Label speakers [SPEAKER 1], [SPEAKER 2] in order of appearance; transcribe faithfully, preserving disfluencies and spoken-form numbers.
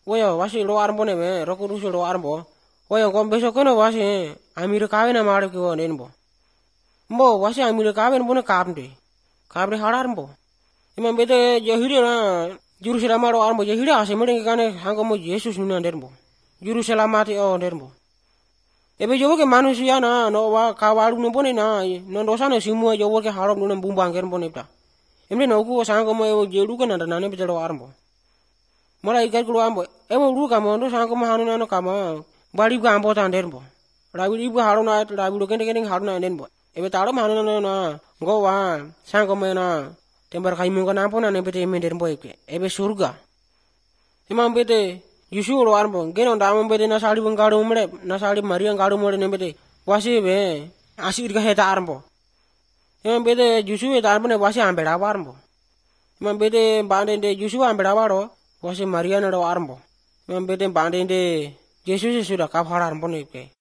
[SPEAKER 1] Waya wasi lo arbo ne be roku rusu lo arbo. Waya kom besok kono wasi amire kawin na mare kiwo nenbo. Mbo wasi amire kawin bone kapnde. Kapre halarmbo. Imam bete jahiri na Jerusalem lo arbo jahiri ase mede kane hangomo Yesus nuna nenbo. Jerusalem mati o nenbo. Ebe jowo ke manusia na no wa kawalu no bone na no dosa no simua jowo ke harom no bumbang ken bone ta. Emre no ku sangomo e jeru kana nane bete lo arbo. Mora ikai kulo ambo ewo lu kamo ndo sanko mahanu nano kamo bali ga ambo tan denbo rabi ibu haru na rabi lo kende kende haru na denbo ebe taro mahanu nano na go wa sanko mena tembar kai mungo na pona ne bete men denbo eke ebe surga imam bete yusu lo arbo geno ndamo bete na sali bangaro mure na sali maria ngaro mure ne bete wasi be asir ga heta arbo imam bete yusu e darbo ne wasi ambera arbo imam bete bande de yusu ambera waro wasi Maria na do arbo. Memang bete bande de Yesus sudah kafar arbo ne ke.